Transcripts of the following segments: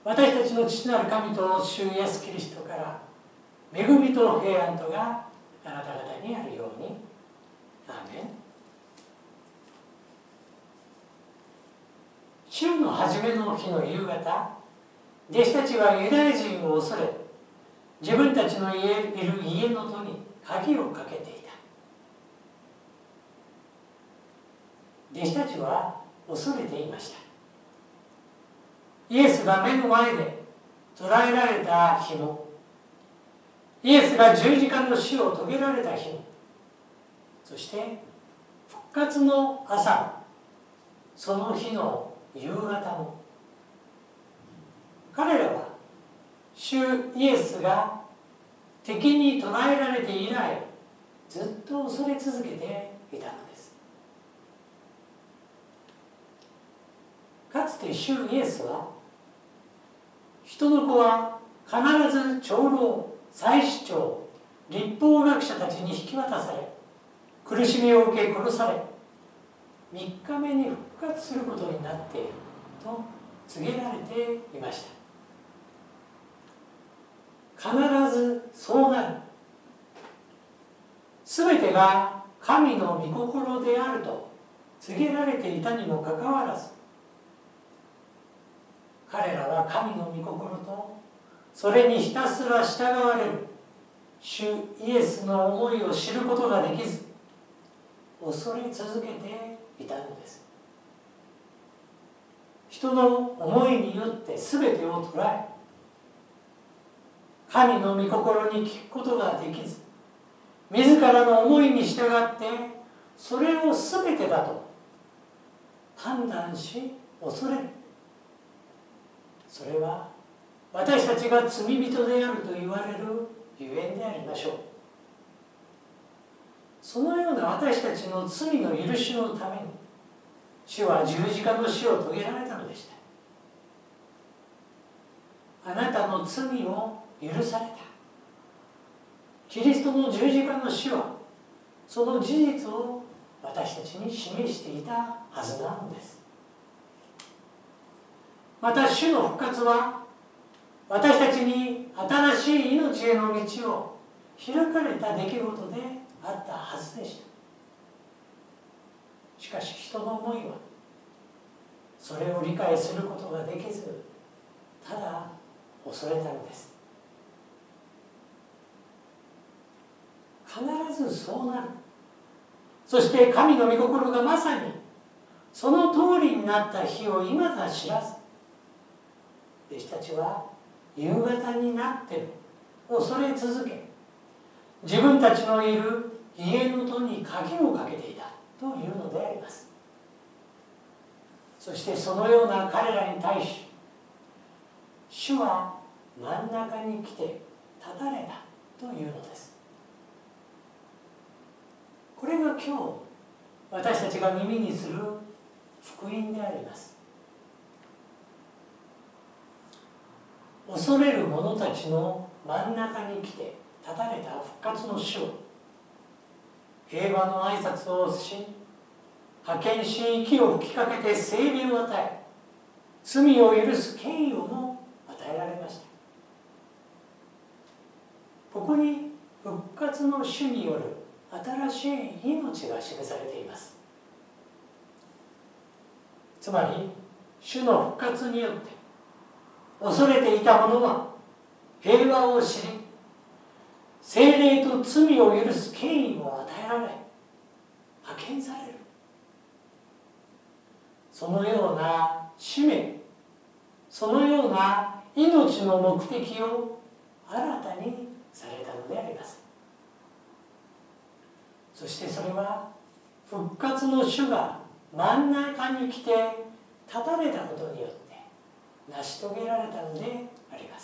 私たちの父なる神と主イエスキリストから恵みと平安とがあなた方にあるように。アーメン。週の初めの日の夕方、弟子たちはユダヤ人を恐れ、自分たちのいる家の戸に鍵をかけていた。弟子たちは恐れていました。イエスが目の前で捕らえられた日も、イエスが十字架の死を遂げられた日も、そして復活の朝も、その日の夕方も、彼らは主イエスが敵に捕らえられて以来、ずっと恐れ続けていたのです。かつて主イエスは、人の子は必ず長老、祭司長、律法学者たちに引き渡され、苦しみを受け殺され、3日目に復活することになっていると告げられていました。必ずそうなる。すべてが神の御心であると告げられていたにもかかわらず、彼らは神の御心とそれにひたすら従われる主イエスの思いを知ることができず、恐れ続けていたのです。人の思いによって全てを捉え、神の御心に聞くことができず、自らの思いに従ってそれを全てだと判断し恐れる。それは私たちが罪人であると言われるゆえんでありましょう。そのような私たちの罪の許しのために、主は十字架の死を遂げられたのでした。あなたの罪を許された。キリストの十字架の死は、その事実を私たちに示していたはずなのです。また主の復活は、私たちに新しい命への道を開かれた出来事であったはずでした。しかし人の思いはそれを理解することができず、ただ恐れたのです。必ずそうなる。そして神の御心がまさにその通りになった日を未だ知らず、弟子たちは夕方になっても恐れ続け、自分たちのいる家の戸に鍵をかけていたというのであります。そしてそのような彼らに対し、主は真ん中に来て立たれたというのです。これが今日私たちが耳にする福音であります。恐れる者たちの真ん中に来て立たれた復活の主を、平和の挨拶をし、派遣し、息を吹きかけて聖霊を与え、罪を許す権威をも与えられました。ここに復活の主による新しい命が示されています。つまり主の復活によって恐れていた者は平和を知り、聖霊と罪を許す権威を与えられ、派遣される。そのような使命、そのような命の目的を新たにされたのであります。そしてそれは復活の主が真ん中に来て立たれたことによって成し遂げられたのであります。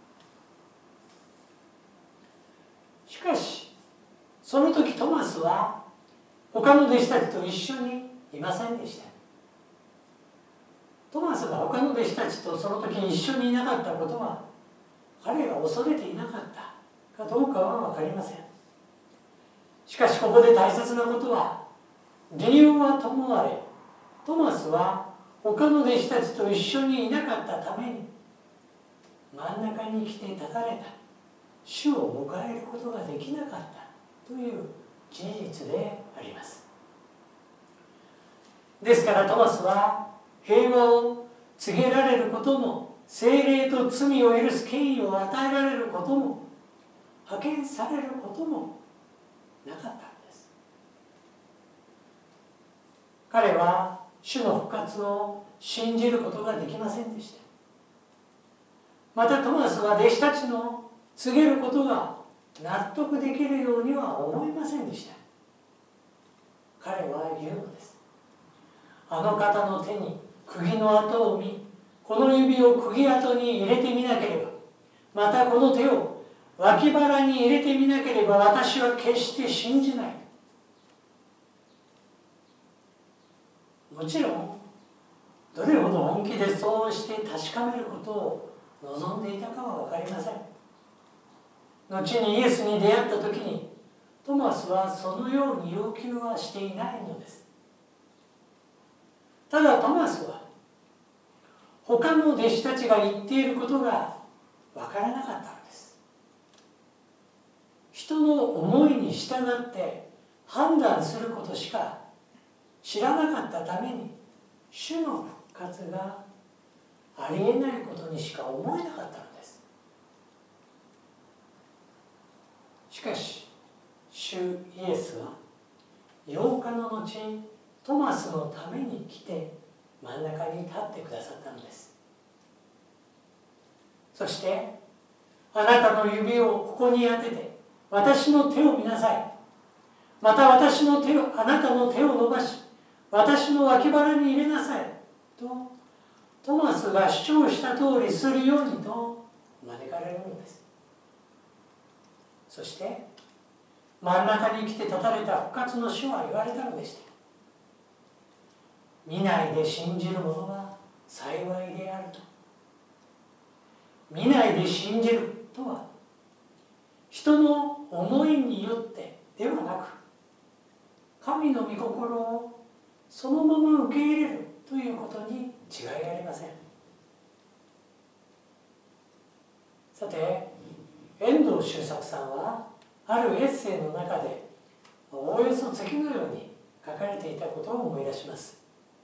しかしその時トマスは他の弟子たちと一緒にいませんでした。トマスが他の弟子たちとその時に一緒にいなかったことは、彼が恐れていなかったかどうかは分かりません。しかしここで大切なことは、理由はともあれ、トマスは他の弟子たちと一緒にいなかったために真ん中に来て立たれた主を迎えることができなかったという事実であります。ですからトマスは平和を告げられることも、聖霊と罪を許す権威を与えられることも、派遣されることもなかったんです。彼は主の復活を信じることができませんでした。またトマスは弟子たちの告げることが納得できるようには思いませんでした。彼は言うのです。あの方の手に釘の跡を見、この指を釘跡に入れてみなければ、またこの手を脇腹に入れてみなければ、私は決して信じない。もちろんどれほど本気でそうして確かめることを望んでいたかは分かりません。後にイエスに出会った時にトマスはそのように要求はしていないのです。ただトマスは他の弟子たちが言っていることが分からなかったのです。人の思いに従って判断することしか知らなかったために、主の復活がありえないことにしか思えなかったのです。しかし主イエスは8日の後、トマスのために来て真ん中に立ってくださったのです。そして、あなたの指をここに当てて私の手を見なさい。またあなたの手を伸ばし私の脇腹に入れなさいとトマスが主張した通りするようにと招かれるのです。そして真ん中に来て立たれた復活の主は言われたのでした。見ないで信じる者は幸いであると。見ないで信じるとは、人の思いによってではなく、神の御心をそのまま受け入れるということに違いありません。さて、遠藤周作さんはあるエッセイの中でおおよそ次のように書かれていたことを思い出します。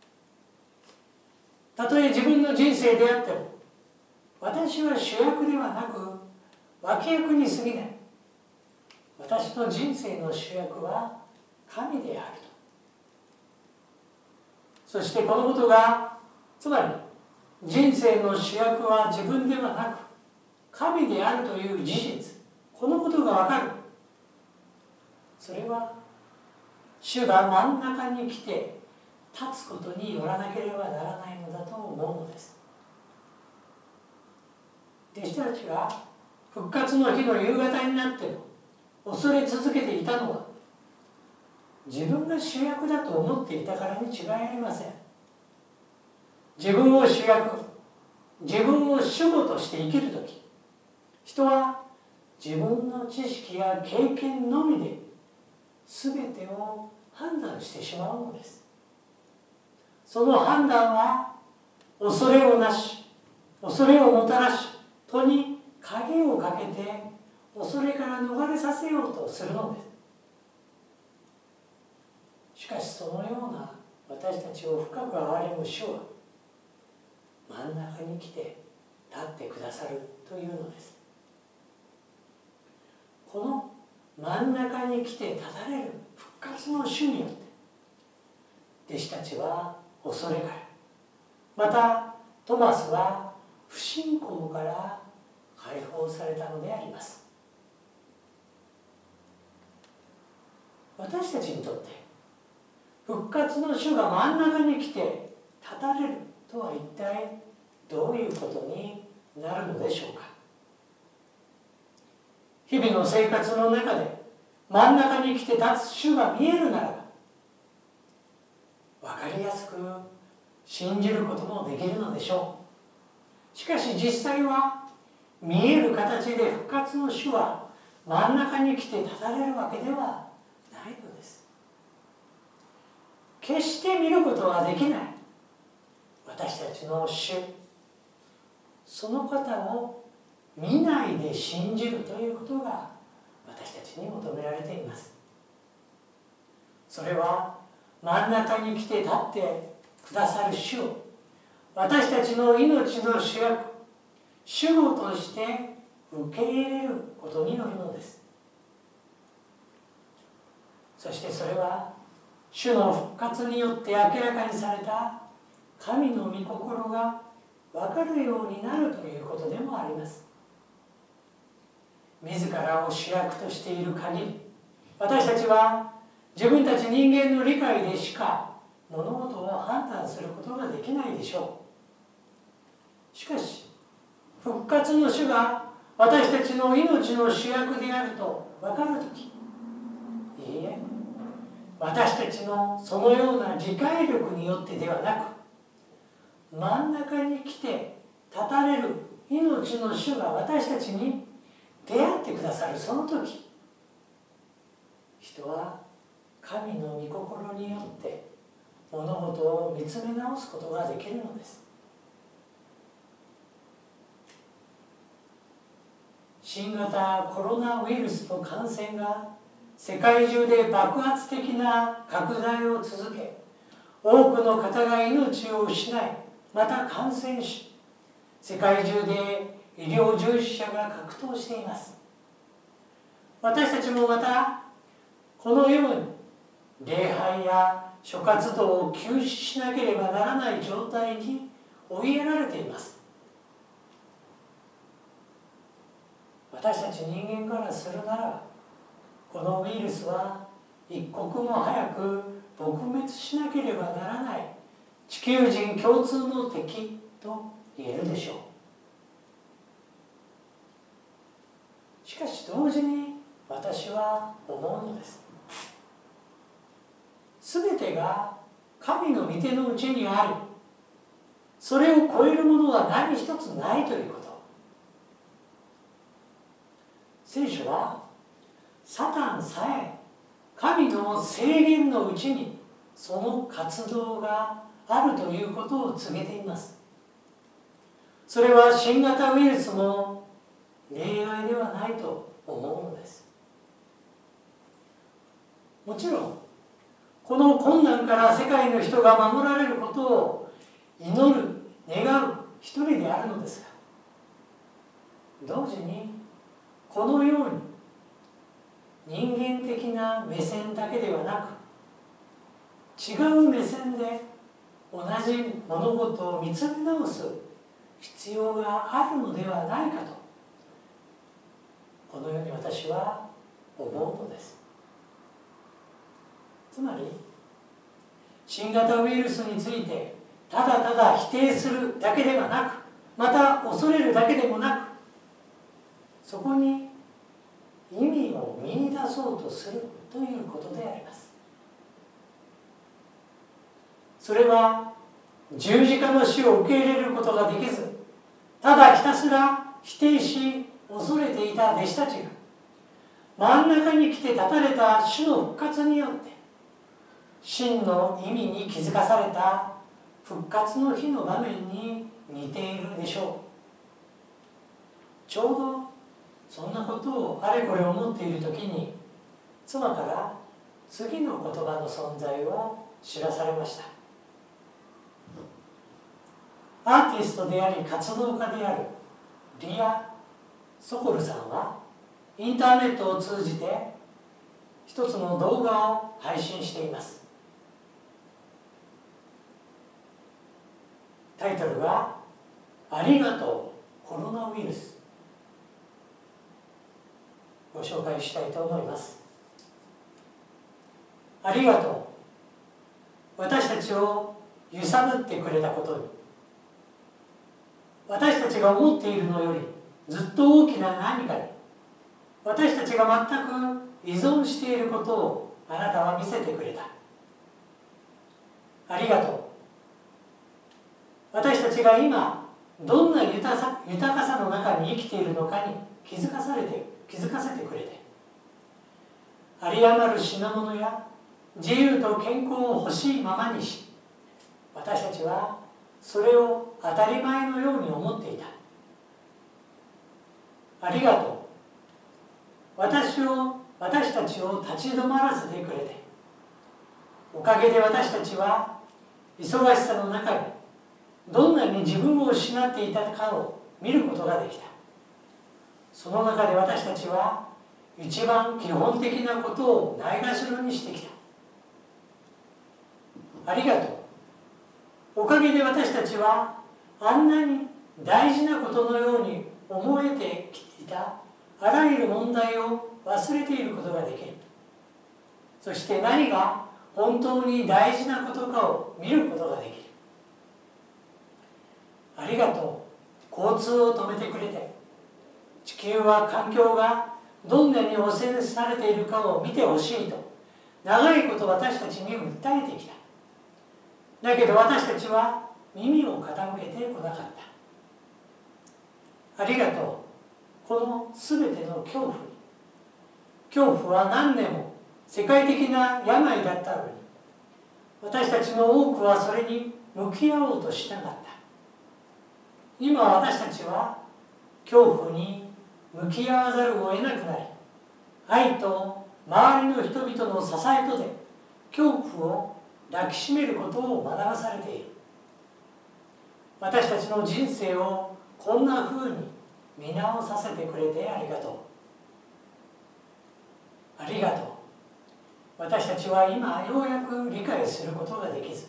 たとえ自分の人生であっても、私は主役ではなく脇役に過ぎない。私の人生の主役は神であると。そしてこのことが、つまり人生の主役は自分ではなく神であるという事実、このことが分かる。それは主が真ん中に来て立つことによらなければならないのだと思うのです。弟子たちが復活の日の夕方になっても恐れ続けていたのは、自分が主役だと思っていたからに違いありません。自分を主役、自分を主語として生きるとき、人は自分の知識や経験のみで全てを判断してしまうのです。その判断は恐れをなし、恐れをもたらし、戸に鍵をかけて恐れから逃れさせようとするのです。しかしそのような私たちを深く憐れむ主は真ん中に来て立ってくださるというのです。この真ん中に来て立たれる復活の主によって弟子たちは恐れから、またトマスは不信仰から解放されたのであります。私たちにとって復活の主が真ん中に来て立たれるとは一体どういうことになるのでしょうか。日々の生活の中で真ん中に来て立つ主が見えるならば、分かりやすく信じることもできるのでしょう。しかし実際は見える形で復活の主は真ん中に来て立たれるわけではないのです。決して見ることはできない私たちの主、その方を見ないで信じるということが私たちに求められています。それは真ん中に来て立ってくださる主を私たちの命の主役、主語として受け入れることによるのです。そしてそれは主の復活によって明らかにされた神の御心が分かるようになるということでもあります。自らを主役としている限り、私たちは自分たち人間の理解でしか物事を判断することができないでしょう。しかし復活の主が私たちの命の主役であると分かるとき、いいえ、私たちのそのような理解力によってではなく、真ん中に来て立たれる命の主が私たちに出会ってくださるその時、人は神の御心によって物事を見つめ直すことができるのです。新型コロナウイルスの感染が世界中で爆発的な拡大を続け、多くの方が命を失い、また感染し、世界中で医療従事者が格闘しています。私たちもまたこのように礼拝や諸活動を休止しなければならない状態に追いやられています。私たち人間からするなら、このウイルスは一刻も早く撲滅しなければならない地球人共通の敵と言えるでしょう。しかし同時に私は思うのです。すべてが神の御手の内にある。それを超えるものは何一つないということ。聖書はサタンさえ神の制限のうちにその活動があるということを告げています。それは新型ウイルスも例外ではないと思うのです。もちろんこの困難から世界の人が守られることを祈る、願う一人であるのですが、同時にこのように人間的な目線だけではなく、違う目線で同じ物事を見つめ直す必要があるのではないかと、このように私は思うのです。つまり新型ウイルスについてただただ否定するだけではなく、また恐れるだけでもなく、そこに意味を見出そうとするということであります。それは十字架の死を受け入れることができず、ただひたすら否定し恐れていた弟子たちが真ん中に来て立たれた主の復活によって真の意味に気づかされた復活の日の場面に似ているでしょう。ちょうどそんなことをあれこれ思っている時に、妻から次の言葉の存在を知らされました。アーティストであり活動家であるリア・ソコルさんはインターネットを通じて一つの動画を配信しています。タイトルは「ありがとうコロナウイルス」。ご紹介したいと思います。ありがとう、私たちを揺さぶってくれたことに。私たちが思っているのよりずっと大きな何かに私たちが全く依存していることをあなたは見せてくれた。ありがとう、私たちが今どんな豊かさの中に生きているのかに気づかせてくれて、有り余る品物や自由と健康を欲しいままにし、私たちはそれを当たり前のように思っていた。 ありがとう。私たちを立ち止まらせてくれて、おかげで私たちは忙しさの中でどんなに自分を失っていたかを見ることができた。その中で私たちは一番基本的なことをないがしろにしてきた。ありがとう。おかげで私たちはあんなに大事なことのように思えてきていたあらゆる問題を忘れていることができる。そして何が本当に大事なことかを見ることができる。ありがとう。交通を止めてくれて、地球は環境がどんなに汚染されているかを見てほしいと長いこと私たちに訴えてきた。だけど私たちは耳を傾けてこなかった。ありがとう。このすべての恐怖は何年も世界的な病だったのに、私たちの多くはそれに向き合おうとしなかった。今私たちは恐怖に向き合わざるを得なくなり、愛と周りの人々の支えとで恐怖を抱きしめることを学ばされている。私たちの人生をこんな風に見直させてくれてありがとう。ありがとう。私たちは今ようやく理解することができる。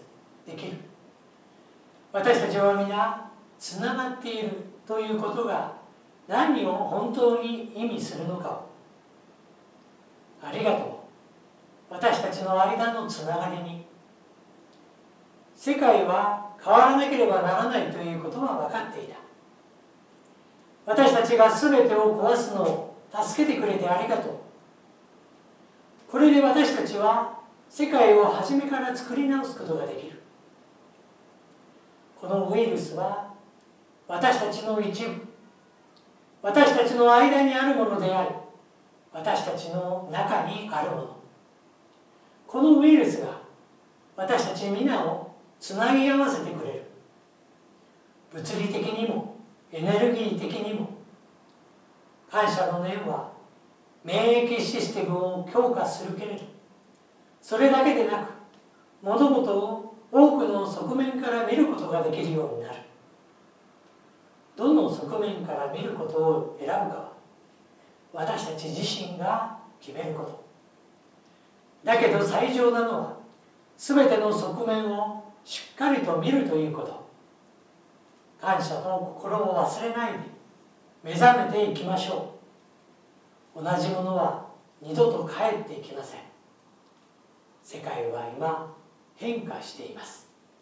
私たちは皆つながっているということが何を本当に意味するのかを。ありがとう。私たちの間のつながりに、世界は変わらなければならないということは分かっていた。私たちが全てを壊すのを助けてくれてありがとう。これで私たちは世界を初めから作り直すことができる。このウイルスは私たちの一部、私たちの間にあるものであり、私たちの中にあるもの。このウイルスが私たち皆をつなぎ合わせてくれる。物理的にもエネルギー的にも。感謝の念は免疫システムを強化するけれど、それだけでなく物事を多くの側面から見ることができるようになる。どの側面から見ることを選ぶかは私たち自身が決めること。だけど最重なのは全ての側面をしっかりと見るということ。感謝の心を忘れないで目覚めていきましょう。同じものは二度と帰ってきません。世界は今変化しています。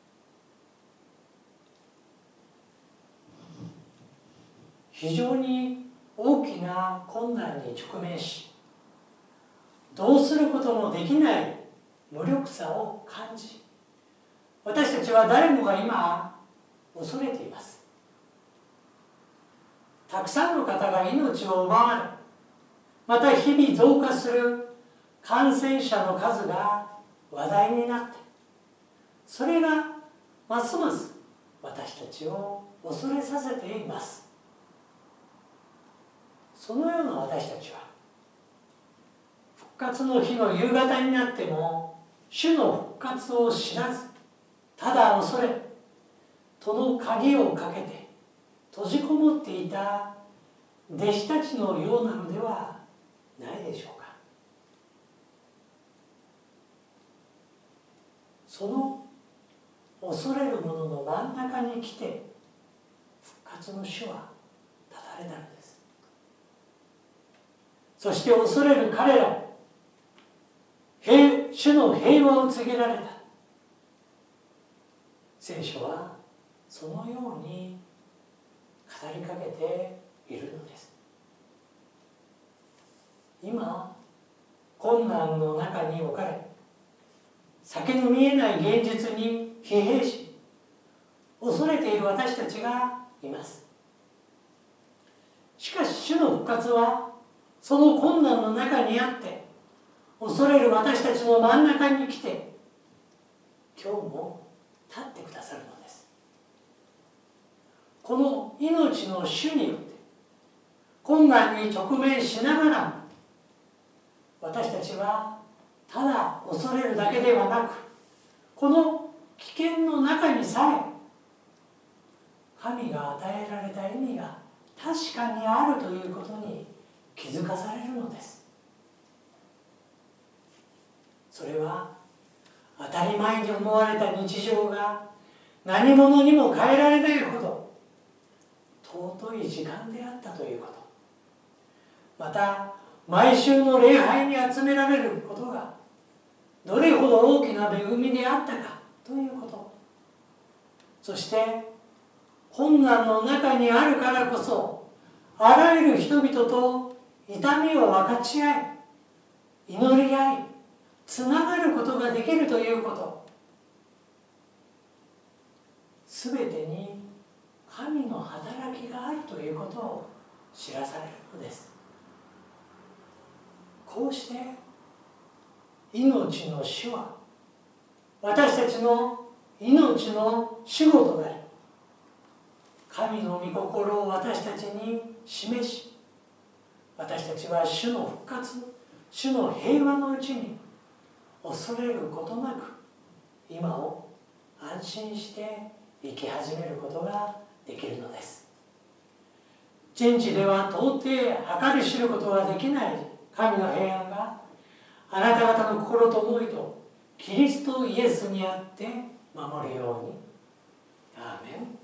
非常に大きな困難に直面し、どうすることもできない無力さを感じ、私たちは誰もが今恐れています。たくさんの方が命を奪われ、また日々増加する感染者の数が話題になって、それがますます私たちを恐れさせています。そのような私たちは復活の日の夕方になっても主の復活を知らず、ただ恐れ戸の鍵をかけて閉じこもっていた弟子たちのようなのではないでしょうか。その恐れる者の真ん中に来て復活の主は立たれたのです。そして恐れる彼らに主の平和を告げられた。聖書はそのように語りかけているのです。今困難の中に置かれ、先の見えない現実に疲弊し恐れている私たちがいます。しかし主の復活はその困難の中にあって、恐れる私たちの真ん中に来て今日も立ってくださるのです。この命の主によって、 困難に直面しながらも、私たちはただ恐れるだけではなく、この危険の中にさえ神が与えられた意味が確かにあるということに気づかされるのです。それは当たり前に思われた日常が何者にも変えられないほど尊い時間であったということ、また毎週の礼拝に集められることがどれほど大きな恵みであったかということ、そして困難の中にあるからこそあらゆる人々と痛みを分かち合い、祈り合い、つながることができるということ、すべてに神の働きがあるということを知らされるのです。こうして命の主は私たちの命の主語となり、神の御心を私たちに示し、私たちは主の復活、主の平和のうちに恐れることなく今を安心して生き始めることができるのです。人知では到底計り知ることができない神の平安があなた方の心と思いとキリストイエスにあって守るように。アーメン。